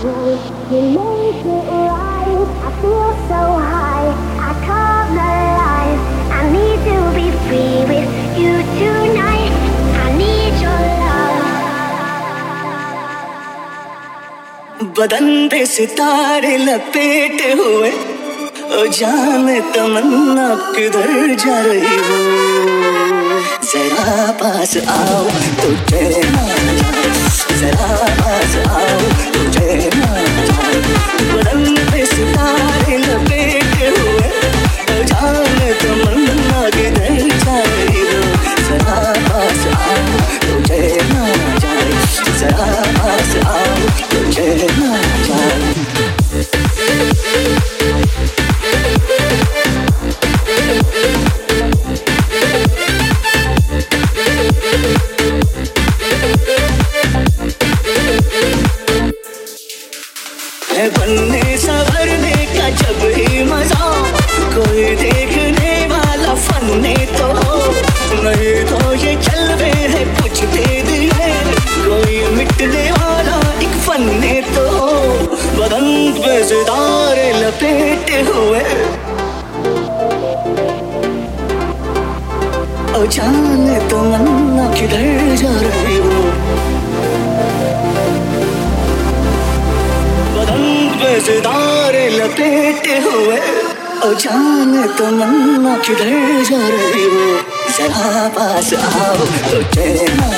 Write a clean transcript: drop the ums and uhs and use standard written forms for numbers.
You make it right. I feel so high. I come alive. I need to be free with you tonight. I need your love. बदन पे सितारे लपेटे हुए ओ जाने तमन्ना किधर जा रही हो जरा पास आओ तुझे ना जाए जरा पास आओ तुझे ना जाए बदन पे सितारे लपेटे हुए ओ जाने तमन्ना किधर जा रही हो जरा पास आओ तुझे ना जाए जरा पास आओ तुझे ना जाए बनने संवरने का जब ही मजा कोई देखने वाला फन्ने तो नहीं तो ये चलवे है कुछ दे दिए कोई मिटने वाला एक फन्ने तो बदन पे सितारे लपेटे हुए ओ जाने तमन्ना किधर जा रही हो सितारे लपेटे हुए ओ जाने तमन्ना किधर जा रही हो जरा पास आओ तुझे ना